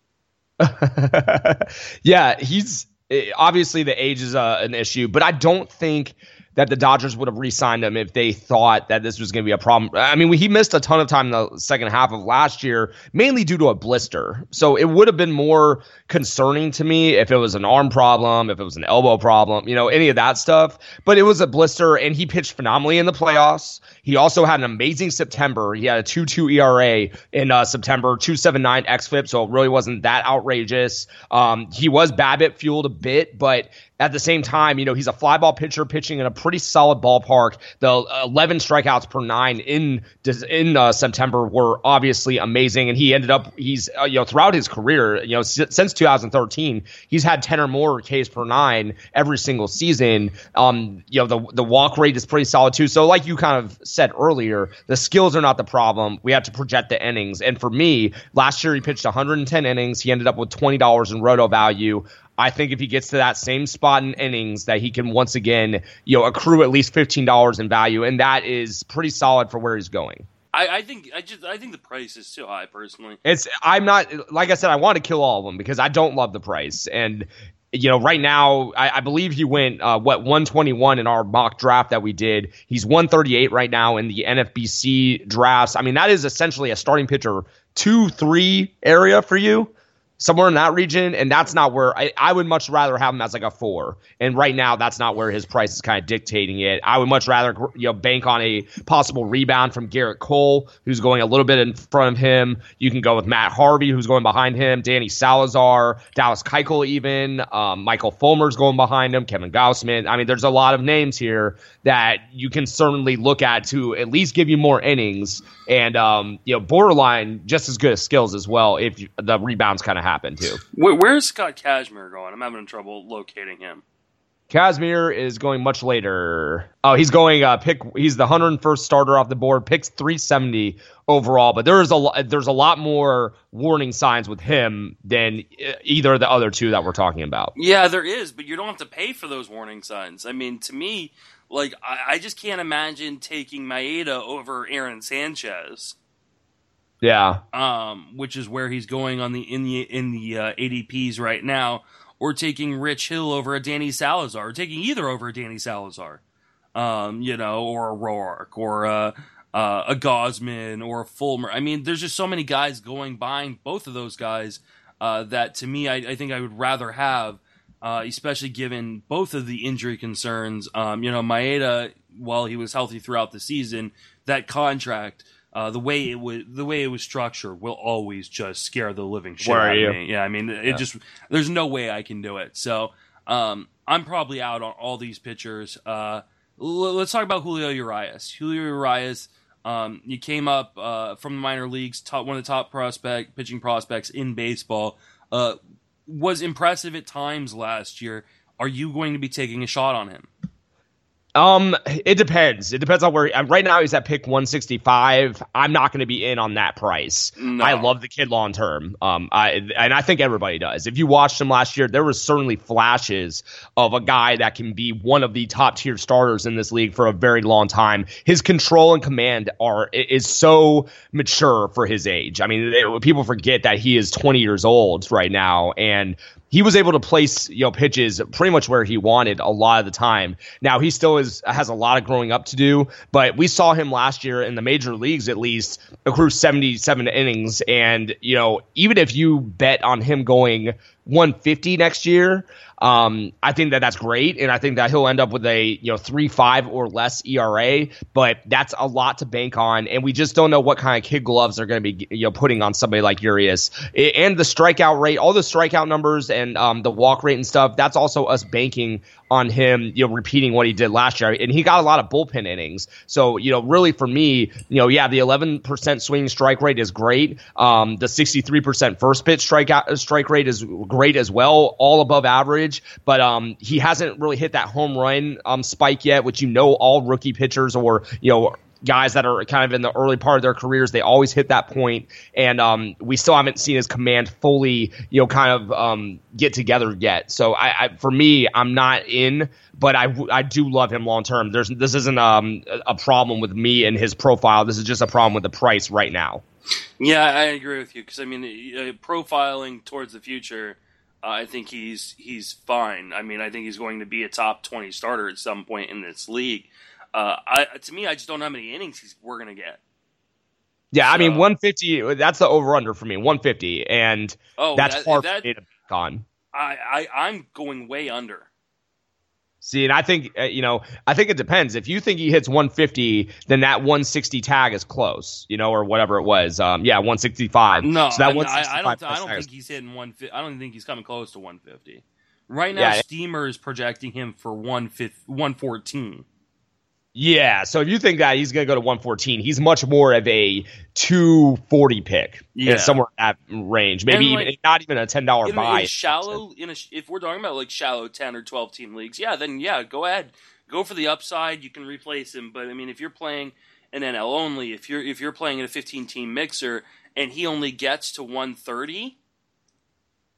Yeah, he's obviously the age is uh, an issue, but I don't think that the Dodgers would have re-signed him if they thought that this was going to be a problem. I mean, he missed a ton of time in the second half of last year, mainly due to a blister. So it would have been more concerning to me if it was an arm problem, if it was an elbow problem, you know, any of that stuff. But it was a blister, and he pitched phenomenally in the playoffs. He also had an amazing September. He had a two point two E R A in uh, September, two point seven nine xFIP, so it really wasn't that outrageous. Um, he was BABIP fueled a bit, but at the same time, you know, he's a fly ball pitcher pitching in a pretty solid ballpark. The eleven strikeouts per nine in in uh, September were obviously amazing, and he ended up he's uh, you know throughout his career, you know, s- since two thousand thirteen, he's had ten or more Ks per nine every single season. Um, you know, the the walk rate is pretty solid too. So, like you kind of said earlier, the skills are not the problem. We have to project the innings, and for me, last year he pitched one hundred ten innings. He ended up with twenty dollars in roto value. I think if he gets to that same spot in innings, that he can once again, you know, accrue at least fifteen dollars in value, and that is pretty solid for where he's going. I, I think I just I think the price is too high personally. It's I'm not like I said I want to kill all of them because I don't love the price, and you know right now I, I believe he went uh, what one twenty-one in our mock draft that we did. He's one thirty-eight right now in the N F B C drafts. I mean that is essentially a starting pitcher two three area for you. Somewhere in that region, and that's not where I, I would much rather have him as like a four. And right now, that's not where his price is kind of dictating it. I would much rather you know bank on a possible rebound from Garrett Cole, who's going a little bit in front of him. You can go with Matt Harvey, who's going behind him, Danny Salazar, Dallas Keuchel even, um, Michael Fulmer's going behind him, Kevin Gausman. I mean, there's a lot of names here that you can certainly look at to at least give you more innings and um, you know borderline just as good as skills as well if you, the rebounds kind of happen too. Where, where's Scott Kazmir going? I'm having trouble locating him. Kazmir is going much later. Oh, he's going uh, pick. He's the one hundred first starter off the board. Picks three seventy overall, but there is a there's a lot more warning signs with him than either of the other two that we're talking about. Yeah, there is, but you don't have to pay for those warning signs. I mean, to me, like I, I just can't imagine taking Maeda over Aaron Sanchez. Yeah, um, which is where he's going on the in the in the uh, A D Ps right now, or taking Rich Hill over a Danny Salazar, or taking either over a Danny Salazar, um, you know, or a Roark, or a, uh, a Gausman, or a Fulmer. I mean, there's just so many guys going buying both of those guys uh, that to me, I, I think I would rather have, uh, especially given both of the injury concerns. Um, you know, Maeda, while he was healthy throughout the season, that contract. Uh, the way it was, the way it was structured, will always just scare the living shit out of me. Yeah, I mean, it yeah. just there's no way I can do it. So um, I'm probably out on all these pitchers. Uh, l- let's talk about Julio Urias. Julio Urias, um, you came up uh, from the minor leagues, top, one of the top prospect pitching prospects in baseball. Uh, was impressive at times last year. Are you going to be taking a shot on him? Um, it depends. It depends on where. Right now, he's at pick one sixty-five. I'm not going to be in on that price. No. I love the kid long term. Um, I and I think everybody does. If you watched him last year, there was certainly flashes of a guy that can be one of the top tier starters in this league for a very long time. His control and command are is so mature for his age. I mean, they, people forget that he is twenty years old right now, and he was able to place, you know, pitches pretty much where he wanted a lot of the time. Now, he still is has a lot of growing up to do, but we saw him last year in the major leagues at least accrue seventy-seven innings. And, you know, even if you bet on him going one fifty next year, um, I think that that's great, and I think that he'll end up with a you know three five or less E R A. But that's a lot to bank on, and we just don't know what kind of kid gloves they're going to be you know putting on somebody like Urias. And the strikeout rate, all the strikeout numbers, and um, the walk rate and stuff. That's also us banking on him, you know, repeating what he did last year, and he got a lot of bullpen innings. So you know, really for me, you know, yeah, the eleven percent swinging strike rate is great. Um, the sixty-three percent first pitch strikeout strike rate is great as well, all above average. But um, he hasn't really hit that home run um, spike yet, which you know all rookie pitchers or you know guys that are kind of in the early part of their careers, they always hit that point. And um, we still haven't seen his command fully, you know, kind of um, get together yet. So I, I, for me, I'm not in, but I, I do love him long term. There's this isn't um, a problem with me and his profile. This is just a problem with the price right now. Yeah, I agree with you because I mean, uh, profiling towards the future. Uh, I think he's he's fine. I mean, I think he's going to be a top twenty starter at some point in this league. Uh, I, to me, I just don't know how many innings he's, we're going to get. Yeah, so, I mean, one fifty, that's the over-under for me, one fifty, and oh, that's that, hard that, for me to pick on. I, I, I'm going way under. See, and I think, uh, you know, I think it depends. If you think he hits one fifty, then that one sixty tag is close, you know, or whatever it was. Um, yeah, one sixty-five. No, so that I, I, I don't. I don't tag think he's hitting one fifty. I don't think he's coming close to one fifty. Right now, yeah, Steamer is projecting him for one fourteen. Yeah, so if you think that he's going to go to one fourteen, he's much more of a two forty pick. Yeah, somewhere in that range. Maybe like, even not even a ten dollar in, buy. In shallow, in a, if we're talking about like shallow ten or twelve team leagues, yeah, then yeah, go ahead, go for the upside. You can replace him, but I mean, if you're playing an N L only, if you're if you're playing in a fifteen team mixer and he only gets to one thirty,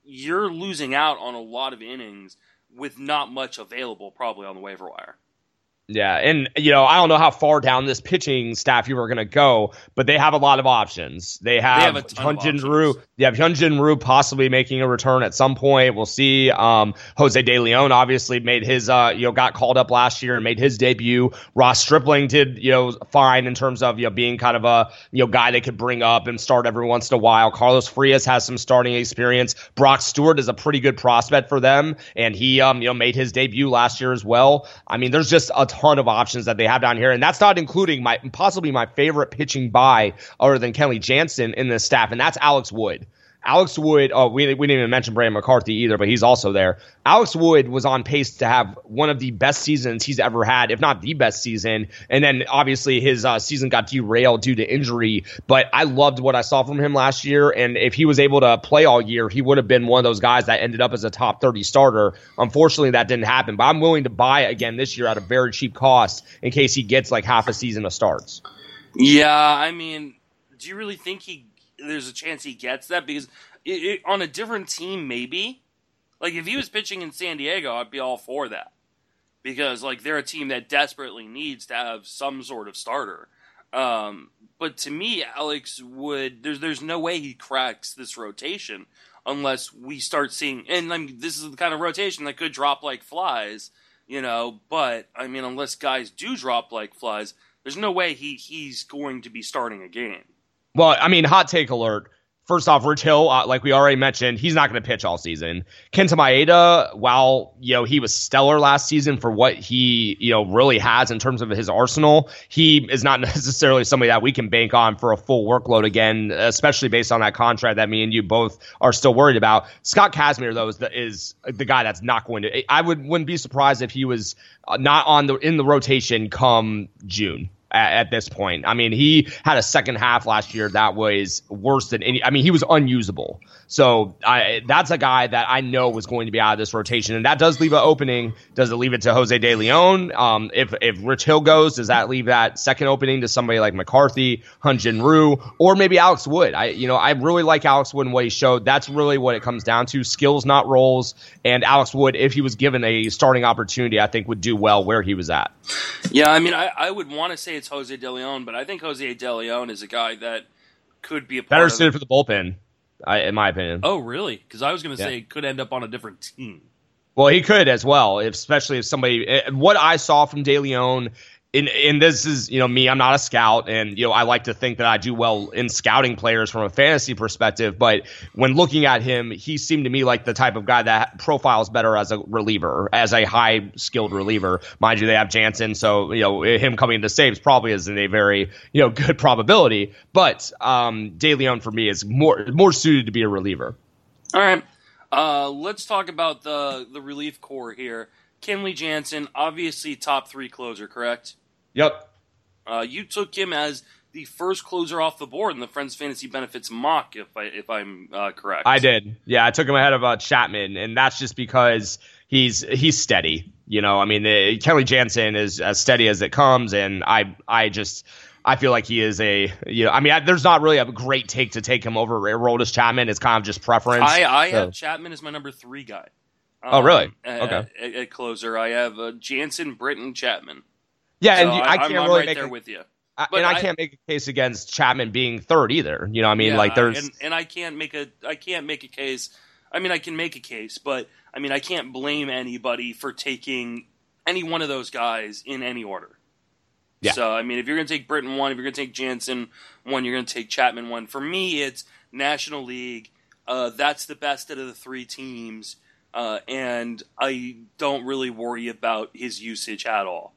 you're losing out on a lot of innings with not much available probably on the waiver wire. Yeah, and, you know, I don't know how far down this pitching staff you were going to go, but they have a lot of options. They have, they have a ton Hyunjin of Ryu. They have Hyunjin Ryu possibly making a return at some point. We'll see. Um, Jose De Leon obviously made his, uh, you know, got called up last year and made his debut. Ross Stripling did, you know, fine in terms of, you know, being kind of a, you know, guy they could bring up and start every once in a while. Carlos Frias has some starting experience. Brock Stewart is a pretty good prospect for them, and he, um, you know, made his debut last year as well. I mean, there's just a ton of options that they have down here, and that's not including my possibly my favorite pitching buy other than Kenley Jansen in this staff, and that's Alex Wood. Alex Wood, oh, we, we didn't even mention Brandon McCarthy either, but he's also there. Alex Wood was on pace to have one of the best seasons he's ever had, if not the best season. And then obviously his uh, season got derailed due to injury. But I loved what I saw from him last year. And if he was able to play all year, he would have been one of those guys that ended up as a top thirty starter. Unfortunately, that didn't happen. But I'm willing to buy again this year at a very cheap cost in case he gets like half a season of starts. Yeah, I mean, do you really think he there's a chance he gets that? Because it, it, on a different team, maybe. Like, if he was pitching in San Diego, I'd be all for that. Because, like, they're a team that desperately needs to have some sort of starter. Um, but to me, Alex Wood, there's there's no way he cracks this rotation unless we start seeing, and I mean, this is the kind of rotation that could drop like flies, you know, but, I mean, unless guys do drop like flies, there's no way he he's going to be starting a game. Well, I mean, hot take alert. First off, Rich Hill, uh, like we already mentioned, he's not going to pitch all season. Kenta Maeda, while, you know, he was stellar last season for what he, you know, really has in terms of his arsenal, he is not necessarily somebody that we can bank on for a full workload again, especially based on that contract that me and you both are still worried about. Scott Kazmir, though, is the, is the guy that's not going to. I would wouldn't be surprised if he was not on the in the rotation come June. At this point. I mean, he had a second half last year that was worse than any. I mean, he was unusable. So I, that's a guy that I know was going to be out of this rotation. And that does leave an opening. Does it leave it to Jose De Leon? Um, if, if Rich Hill goes, does that leave that second opening to somebody like McCarthy, Hyunjin Ryu, or maybe Alex Wood? I, you know, I really like Alex Wood and what he showed. That's really what it comes down to. Skills, not roles. And Alex Wood, if he was given a starting opportunity, I think would do well where he was at. Yeah, I mean, I, I would want to say it's Jose De Leon, but I think Jose De Leon is a guy that could be a part better of suited for the bullpen, I, in my opinion. Oh, really? Because I was going to Yeah. say it could end up on a different team. Well, he could as well, if, especially if somebody. What I saw from De Leon, in, and this is, you know, me, I'm not a scout, and, you know, I like to think that I do well in scouting players from a fantasy perspective, but when looking at him, he seemed to me like the type of guy that profiles better as a reliever, as a high-skilled reliever. Mind you, they have Jansen, so, you know, him coming into saves probably isn't a very, you know, good probability, but um, De Leon, for me, is more more suited to be a reliever. All right. Uh, let's talk about the, the relief core here. Kenley Jansen, obviously top three closer, correct? Yep. Uh, you took him as the first closer off the board in the Friends Fantasy Benefits mock, if I if I'm uh, correct. I did. Yeah, I took him ahead of uh, Chapman, and that's just because he's he's steady. You know, I mean, uh, Kenley Jansen is as steady as it comes, and I I just I feel like he is a you know I mean I, there's not really a great take to take him over Aroldis Chapman. It's kind of just preference. I I so. have Chapman as my number three guy. Um, Oh, really? At, Okay. At, at closer, I have uh, Jansen, Britton, Chapman. Yeah, So and you, I I'm, can't I'm really right make there a, with you. I, But and I, I- can't make a case against Chapman being third either. You know, what I mean, Yeah, like there's and, and I can't make a I can't make a case. I mean, I can make a case, but I mean, I can't blame anybody for taking any one of those guys in any order. Yeah. So I mean, if you're going to take Britton one, if you're going to take Jansen one, you're going to take Chapman one. For me, it's National League. Uh, that's the best out of the three teams, uh, and I don't really worry about his usage at all.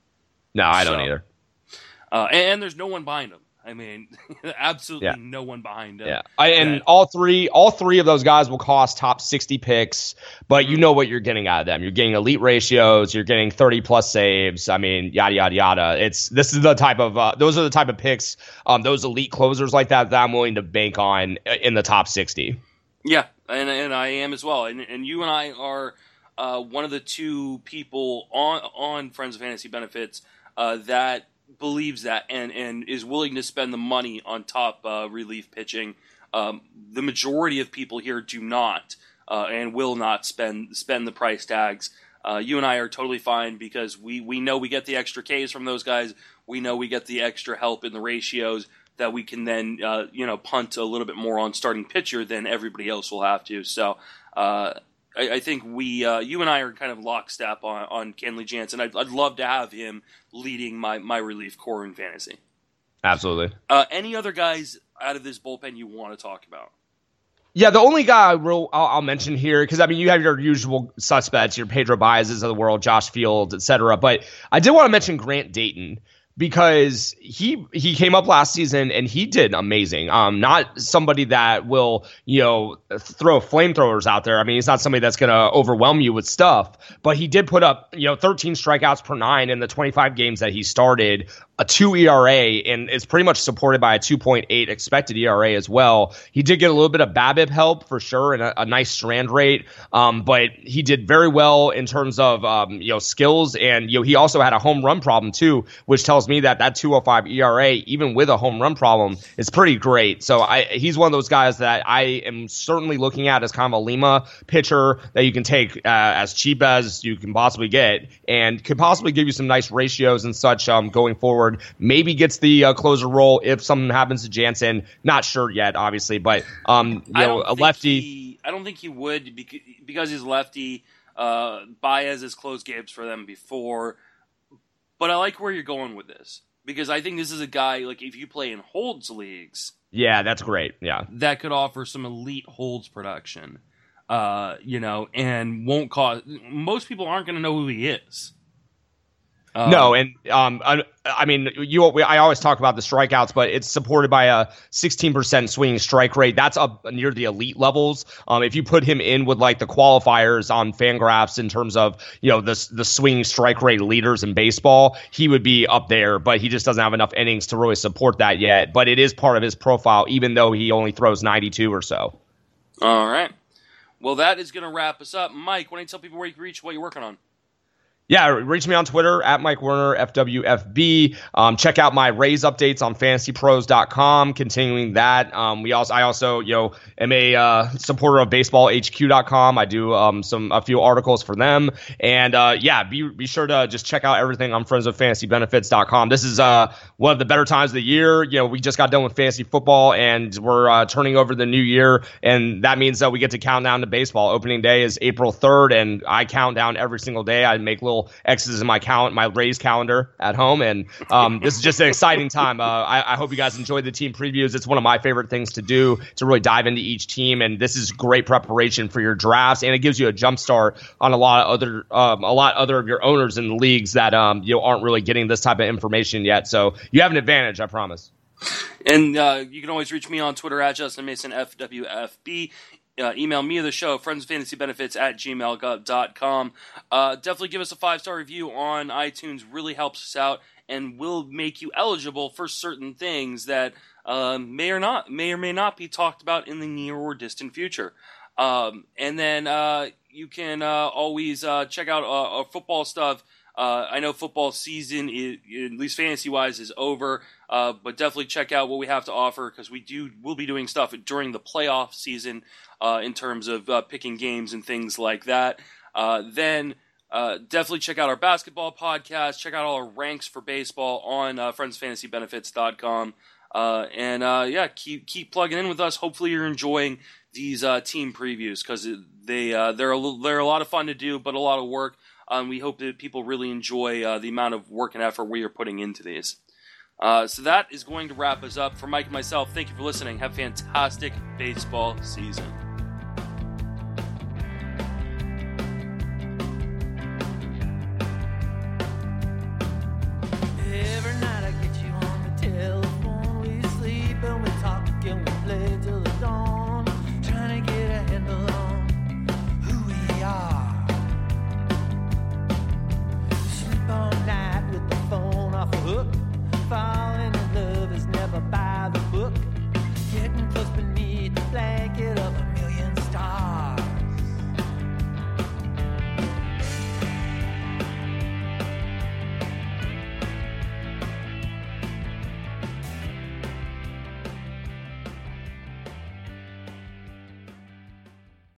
no, I don't so. either. Uh, and, and there's no one behind him. I mean, absolutely Yeah. no one behind him. Yeah, I, and that- all three, all three of those guys will cost top sixty picks, but you know what you're getting out of them. You're getting elite ratios. You're getting thirty plus saves. I mean, yada yada yada. It's this is the type of uh, those are the type of picks, um, those elite closers like that that I'm willing to bank on in the top sixty. Yeah, and and I am as well. And and you and I are uh, one of the two people on on Friends of Fantasy Benefits uh, that believes that and, and is willing to spend the money on top uh, relief pitching um, the majority of people here do not uh, and will not spend spend the price tags. Uh, you and I are totally fine because we, we know we get the extra Ks from those guys. We know we get the extra help in the ratios that we can then uh, you know punt a little bit more on starting pitcher than everybody else will have to. So uh, I, I think we uh, you and I are kind of lockstep on, on Kenley Jansen. I'd, I'd love to have him leading my, my relief core in fantasy. Absolutely. Uh, any other guys out of this bullpen you want to talk about? Yeah, the only guy I will, I'll, I'll mention here, because, I mean, you have your usual suspects, your Pedro Baez's of the world, Josh Fields, et cetera. But I did want to mention Grant Dayton, because he he came up last season and he did amazing. Um, not somebody that will, you know, throw flamethrowers out there. I mean, he's not somebody that's going to overwhelm you with stuff, but he did put up, you know, thirteen strikeouts per nine in the twenty-five games that he started, a two E R A, and it's pretty much supported by a two point eight expected E R A as well. He did get a little bit of BABIP help for sure and a, a nice strand rate, um, but he did very well in terms of, um, you know, skills, and, you know, he also had a home run problem too, which tells me that that two oh five E R A, even with a home run problem, is pretty great. So I, he's one of those guys that I am certainly looking at as kind of a Lima pitcher that you can take uh, as cheap as you can possibly get, and could possibly give you some nice ratios and such um, going forward. Maybe gets the uh, closer role if something happens to Jansen. Not sure yet, obviously, but um, you know, a lefty. He, I don't think he would because he's lefty. Uh, Baez has closed games for them before, but I like where you're going with this because I think this is a guy like if you play in holds leagues. Yeah, that's great. Yeah, that could offer some elite holds production. Uh, you know, and won't cause most people aren't going to know who he is. Um, no, and um, I, I mean, you. I always talk about the strikeouts, but it's supported by a sixteen percent swinging strike rate. That's up near the elite levels. Um, if you put him in with like the qualifiers on Fangraphs in terms of you know the the swinging strike rate leaders in baseball, he would be up there. But he just doesn't have enough innings to really support that yet. But it is part of his profile, even though he only throws ninety-two or so. All right. Well, that is going to wrap us up. Mike, why don't you tell people where you can reach what you're working on? Yeah, reach me on Twitter at Mike Werner, F W F B. Um, check out my Rays updates on fantasy pros dot com. Continuing that, um, we also I also you know am a uh, supporter of baseball H Q dot com. I do um, some a few articles for them, and uh, yeah, be be sure to just check out everything on friends of fantasy benefits dot com. This is uh, one of the better times of the year. You know, we just got done with fantasy football, and we're uh, turning over the new year, and that means that we get to count down to baseball. Opening day is April third, and I count down every single day. I make little X's in my count, my Rays calendar at home, and um, this is just an exciting time. Uh, I, I hope you guys enjoyed the team previews. It's one of my favorite things to do to really dive into each team, and this is great preparation for your drafts, and it gives you a jump start on a lot of other, um, a lot other of your owners in the leagues that um, you know, aren't really getting this type of information yet. So you have an advantage, I promise. And uh, you can always reach me on Twitter at Justin Mason F W F B. Uh, email me or the show, friends of fantasy benefits at gmail dot com. Uh, definitely give us a five-star review on iTunes. Really helps us out and will make you eligible for certain things that uh, may or not may or may not be talked about in the near or distant future. Um, and then uh, you can uh, always uh, check out uh, our football stuff. Uh, I know football season, is, at least fantasy-wise, is over, uh, but definitely check out what we have to offer because we do we'll be doing stuff during the playoff season uh, in terms of uh, picking games and things like that. Uh, then uh, definitely check out our basketball podcast. Check out all our ranks for baseball on uh, friends fantasy benefits dot com. Uh, and uh, yeah, keep keep plugging in with us. Hopefully, you're enjoying these uh, team previews because they uh, they're a little, they're a lot of fun to do, but a lot of work. Um, we hope that people really enjoy uh, the amount of work and effort we are putting into these. Uh, so that is going to wrap us up. For Mike and myself, thank you for listening. Have a fantastic baseball season.